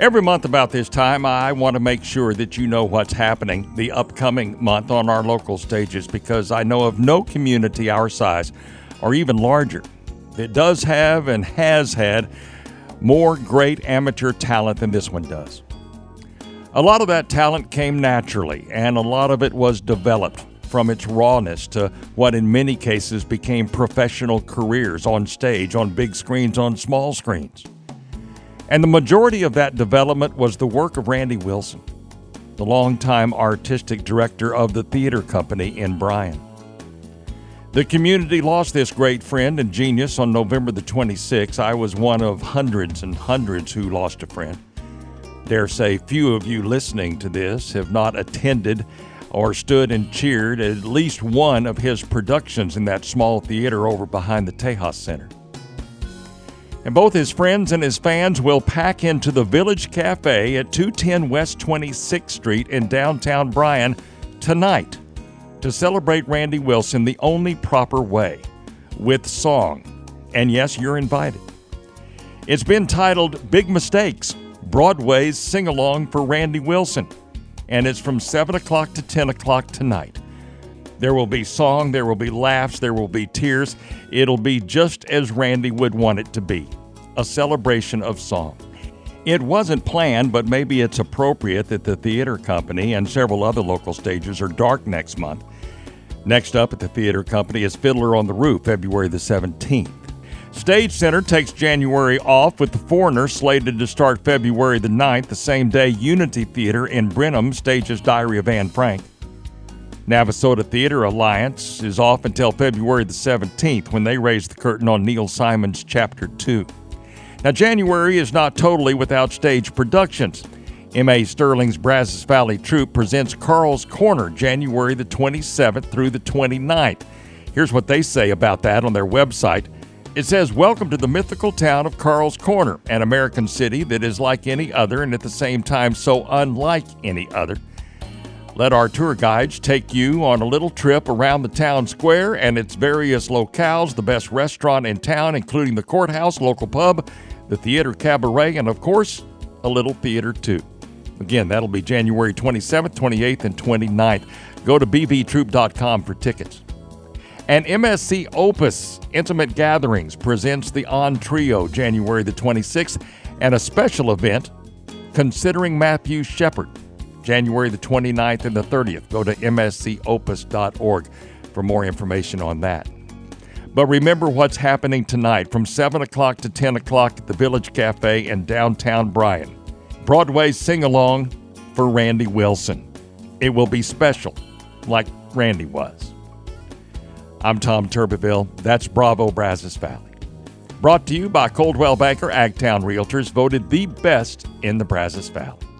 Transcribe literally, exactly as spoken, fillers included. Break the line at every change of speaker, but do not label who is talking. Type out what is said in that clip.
Every month about this time, I want to make sure that you know what's happening the upcoming month on our local stages, because I know of no community our size or even larger that does have and has had more great amateur talent than this one does. A lot of that talent came naturally, and a lot of it was developed from its rawness to what in many cases became professional careers on stage, on big screens, on small screens. And the majority of that development was the work of Randy Wilson, the longtime artistic director of the theater company in Bryan. The community lost this great friend and genius on November the twenty-sixth. I was one of hundreds and hundreds who lost a friend. Dare say few of you listening to this have not attended or stood and cheered at least one of his productions in that small theater over behind the Tejas Center. And both his friends and his fans will pack into the Village Cafe at two ten West twenty-sixth Street in downtown Bryan tonight to celebrate Randy Wilson the only proper way, with song. And yes, you're invited. It's been titled Big Mistakes, Broadway's Sing-Along for Randy Wilson, and it's from seven o'clock to ten o'clock tonight. There will be song, there will be laughs, there will be tears. It'll be just as Randy would want it to be, a celebration of song. It wasn't planned, but maybe it's appropriate that the theater company and several other local stages are dark next month. Next up at the theater company is Fiddler on the Roof, February the seventeenth. Stage Center takes January off with The Foreigner slated to start February the ninth, the same day Unity Theater in Brenham stages Diary of Anne Frank. Navasota Theater Alliance is off until February the seventeenth when they raise the curtain on Neil Simon's Chapter two. Now, January is not totally without stage productions. M A Sterling's Brazos Valley Troupe presents Carl's Corner January the twenty-seventh through the twenty-ninth. Here's what they say about that on their website. It says, "Welcome to the mythical town of Carl's Corner, an American city that is like any other and at the same time so unlike any other. Let our tour guides take you on a little trip around the town square and its various locales, the best restaurant in town, including the courthouse, local pub, the theater cabaret, and of course, a little theater too." Again, that'll be January twenty-seventh, twenty-eighth, and twenty-ninth. Go to b v troop dot com for tickets. And M S C Opus Intimate Gatherings presents the On Trio January the twenty-sixth and a special event, Considering Matthew Shepard, January the twenty-ninth and the thirtieth. Go to m s c opus dot org for more information on that. But remember what's happening tonight from seven o'clock to ten o'clock at the Village Cafe in downtown Bryan. Broadway's Sing-Along for Randy Wilson. It will be special, like Randy was. I'm Tom Turbeville. That's Bravo Brazos Valley. Brought to you by Coldwell Banker Agtown Realtors, voted the best in the Brazos Valley.